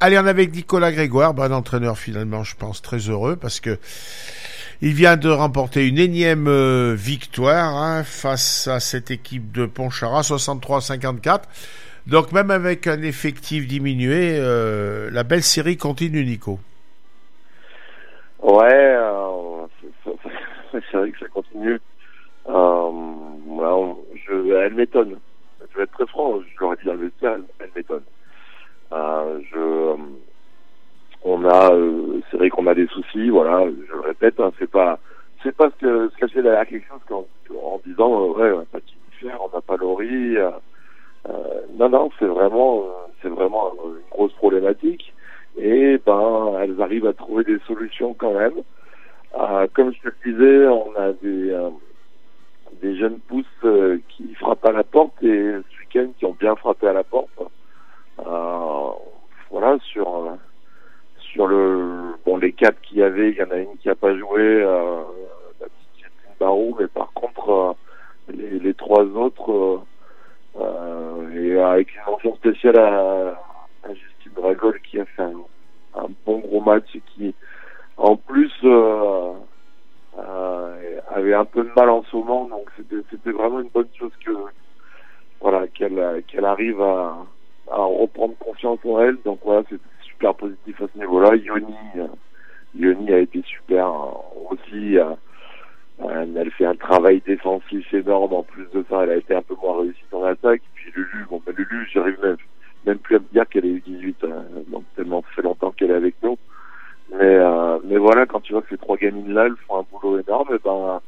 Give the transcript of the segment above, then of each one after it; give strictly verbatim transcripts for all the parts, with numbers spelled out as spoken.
Allez, on est avec Nicolas Grégoire, bon entraîneur finalement, je pense, très heureux parce que il vient de remporter une énième euh, victoire hein, face à cette équipe de Pontcharrat, soixante-trois à cinquante-quatre. Donc même avec un effectif diminué, euh, la belle série continue, Nico. Ouais, euh, c'est, c'est, c'est vrai que ça continue. Euh, voilà, on, je, elle m'étonne. Je vais être très franc, je l'aurais dit dans le vestiaire, elle, elle m'étonne. Euh, je, euh, on a, euh, c'est vrai qu'on a des soucis, voilà, je le répète, hein, c'est pas, c'est pas ce que se cacher derrière quelque chose qu'en, en disant, euh, ouais, on n'a pas Jennifer, on n'a pas Laurie. Euh, euh, non, non, c'est vraiment, euh, c'est vraiment une grosse problématique. Et ben, elles arrivent à trouver des solutions quand même. Euh, comme je te le disais, on a des euh, des jeunes pousses euh, qui frappent à la porte et ce week-end qui ont bien frappé à la porte. Euh, voilà, sur euh, sur le bon les quatre qu'il y avait, il y en a une qui a pas joué, euh, la petite Justine Barou, mais par contre euh, les, les trois autres euh, euh, et avec une mention spéciale à, à Justine Dragol qui a fait un, un bon gros match et qui en plus euh, euh, avait un peu de mal en ce moment, donc c'était, c'était vraiment une bonne chose que voilà qu'elle qu'elle arrive à, à reprendre confiance en elle. Donc voilà, c'est super positif à ce niveau-là. Yoni euh, Yoni a été super hein, aussi. Euh, elle fait un travail défensif énorme. En plus de ça, elle a été un peu moins réussie dans l'attaque. Puis Lulu, bon ben Lulu, j'arrive même même plus à me dire qu'elle est U dix-huit, hein, donc tellement ça fait longtemps qu'elle est avec nous. Mais euh, mais voilà, quand tu vois que ces trois gamines là, elles font un boulot énorme, et ben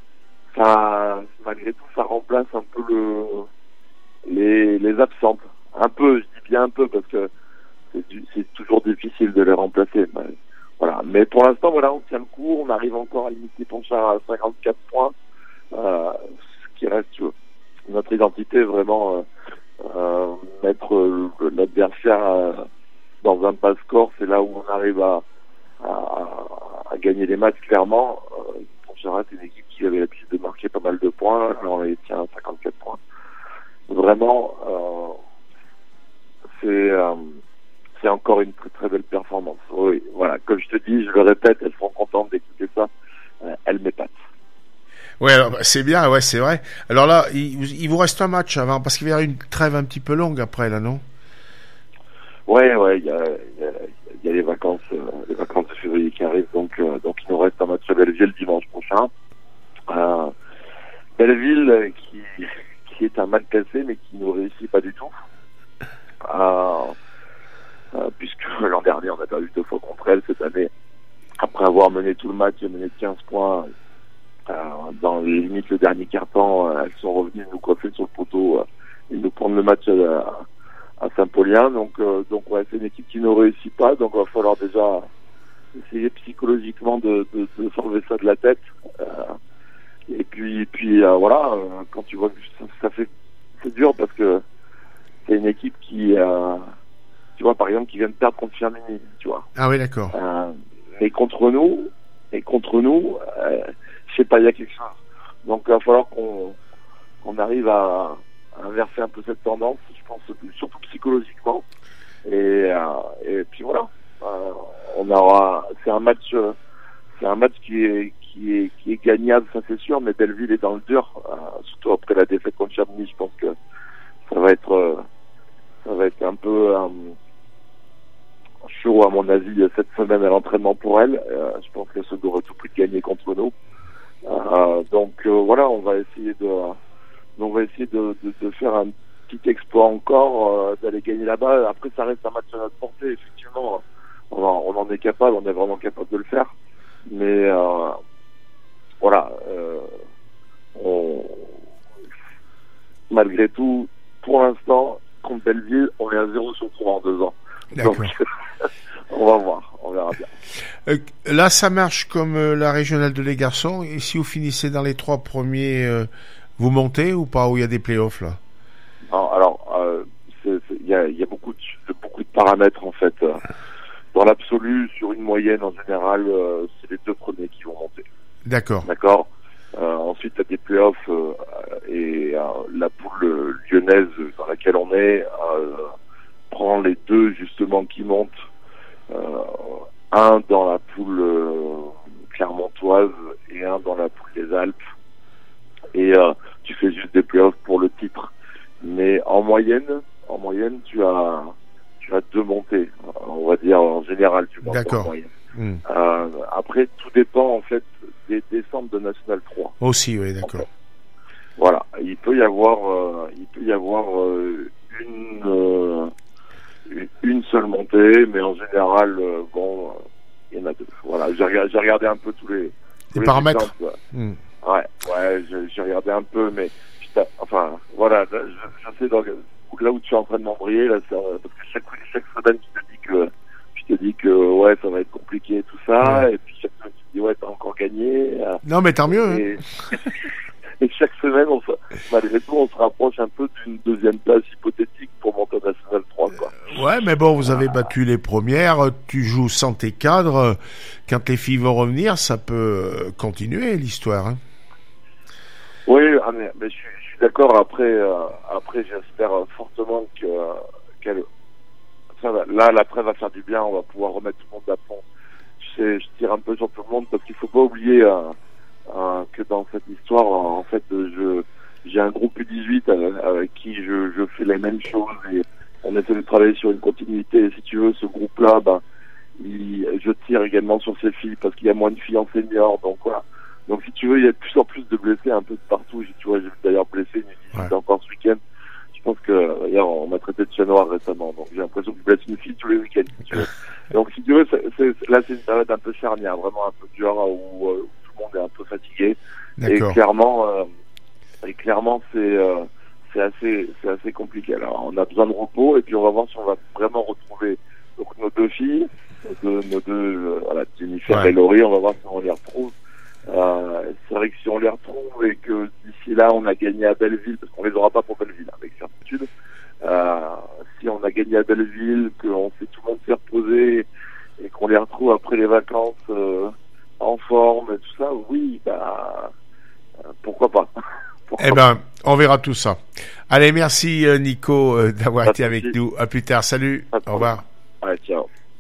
ça, malgré tout, ça remplace un peu le les les absentes. Un peu, je dis bien un peu parce que c'est, c'est toujours difficile de les remplacer. Mais, voilà. Mais pour l'instant, voilà, on tient le coup, on arrive encore à limiter Pontcharrat à cinquante-quatre points, euh, ce qui reste tu vois, notre identité vraiment euh, euh, mettre euh, l'adversaire euh, dans un bas score, c'est là où on arrive à À, à gagner les matchs clairement. Euh, Pontcharrat est une équipe qui avait l'habitude de marquer pas mal de points, là on les tient à cinquante-quatre points. Vraiment, euh, c'est euh, c'est encore une très très belle performance. Oui, voilà, comme je te dis, je le répète, elles seront contentes d'écouter ça. Euh, elles m'épatent. Ouais, alors, c'est bien, ouais, c'est vrai. Alors là, il, il vous reste un match avant, parce qu'il va y avoir une trêve un petit peu longue après, là, non? Ouais, ouais, il y a, y, a, y a les vacances, euh, les vacances de février qui arrivent, donc euh, donc il nous reste un match à Belleville dimanche prochain. Euh, Belleville euh, qui qui est un mal classé, mais qui ne réussit pas du tout, euh, euh, puisque l'an dernier on a perdu deux fois contre elle. Cette année, après avoir mené tout le match et mené quinze points euh, dans les limites le dernier quart-temps, euh, elles sont revenues nous coiffer sur le poteau euh, et nous prendre le match à, à Saint-Paulien. Donc euh, donc ouais, c'est une équipe qui ne réussit pas, donc il va falloir déjà essayer psychologiquement de, de, de s'enlever ça de la tête. Euh, et puis puis euh, voilà, euh, quand tu vois que ça, ça fait c'est dur parce que c'est une équipe qui euh, tu vois par exemple qui vient de perdre contre Firmini, tu vois. Ah oui, d'accord. Euh, mais contre nous, et contre nous, euh, je sais pas, il y a quelque chose. Donc il va falloir qu'on qu'on arrive à, à inverser un peu cette tendance, je pense, surtout psychologiquement. Et, euh, et puis voilà, euh, on aura, c'est un match, euh, c'est un match qui est qui est qui est gagnable, ça c'est sûr. Mais Belleville est dans le dur, euh, surtout après la défaite contre Chamonix. Je pense que ça va être, euh, ça va être un peu euh, chaud à mon avis cette semaine à l'entraînement pour elle. Euh, je pense qu'elle se devrait tout prix de gagner contre nous. Euh, donc euh, voilà, on va essayer de, on va essayer de, de, de faire un petit exploit encore, euh, d'aller gagner là-bas. Après, ça reste un match à notre portée. Effectivement, on en, on en est capable, on est vraiment capable de le faire. Mais euh, voilà, euh, on, malgré tout, pour l'instant, contre Belleville, on est à zéro sur trois en deux ans. D'accord. Donc, on va voir, on verra bien. Euh, là, ça marche comme euh, la régionale de les garçons. Et si vous finissez dans les trois premiers, euh, vous montez ou pas, où il y a des playoffs là? Non, alors, euh, il y a, y a beaucoup, de, beaucoup de paramètres en fait. Dans l'absolu, sur une moyenne en général, euh, c'est les deux premiers qui vont monter. D'accord. D'accord. Euh, ensuite, tu as des playoffs euh, et euh, la poule lyonnaise dans laquelle on est euh, prends les deux justement qui montent, euh, un dans la poule euh, clermontoise et un dans la poule des Alpes, et euh, tu fais juste des playoffs pour le titre. Mais en moyenne, en moyenne, tu as tu as deux montées, on va dire en général, tu montes en moyenne. Mmh. Euh, après, tout dépend en fait des descentes de National trois. Aussi, oui, d'accord. En fait. Voilà, il peut y avoir, euh, il peut y avoir euh, une euh, une seule montée, mais en général, euh, bon, euh, il y en a deux. Voilà, j'ai regardé, j'ai regardé un peu tous les, tous les, les paramètres. Exemples, mmh. Ouais, ouais, j'ai, j'ai regardé un peu, mais putain, enfin, voilà, je, je sais donc, là où tu es en train de m'embrayer, là, c'est, parce que chaque chaque semaine, tu te dis que je te dis que ouais, ça va être compliqué et tout ça, ouais. Et puis chaque semaine, tu te dis ouais, t'as encore gagné. Euh, non, mais tant mieux. Et, hein. et chaque semaine, on se, malgré tout, on se rapproche un peu d'une deuxième place hypothétique pour monter à National trois, quoi. Euh, ouais, mais bon, vous avez ah. battu les premières, tu joues sans tes cadres. Quand les filles vont revenir, ça peut continuer l'histoire. Hein. Oui, ah, mais, mais je, suis, je suis d'accord. Après, euh, après, j'espère fortement que euh, qu'elle. Ça va, là, l'après va faire du bien. On va pouvoir remettre tout le monde à fond. Je sais, je tire un peu sur tout le monde parce qu'il faut pas oublier euh, euh, que dans cette histoire, en fait, je j'ai un groupe U dix-huit avec, avec qui je, je fais les mêmes choses et on essaie de travailler sur une continuité. Et si tu veux, ce groupe-là, ben, il, je tire également sur ces filles parce qu'il y a moins de filles en senior. Donc voilà. Donc si tu veux, il y a de plus en plus de blessés un peu de partout. Tu vois, j'ai d'ailleurs blessé une U dix-huit ouais. encore ce week-end. Je pense que hier on m'a traité de chat noir récemment, donc j'ai l'impression que je blesse une fille tous les week-ends. Si tu veux. Donc si tu veux, c'est, c'est, là c'est une période un peu charnière, vraiment un peu dure où, euh, où tout le monde est un peu fatigué. D'accord. Et clairement, euh, et clairement c'est euh, c'est assez c'est assez compliqué. Alors on a besoin de repos et puis on va voir si on va vraiment retrouver donc nos deux filles, nos deux, nos deux euh, voilà, Jennifer ouais. et Laurie. On va voir si on les retrouve. Euh, c'est vrai que si on les retrouve et que d'ici là on a gagné à Belleville, parce qu'on les aura pas pour Belleville avec certitude, euh, si on a gagné à Belleville, qu'on sait tout le monde s'est reposé et qu'on les retrouve après les vacances euh, en forme et tout ça, oui, bah euh, pourquoi pas. Pourquoi eh ben, on verra tout ça. Allez, merci Nico d'avoir été avec nous. À plus tard. Salut. Au revoir.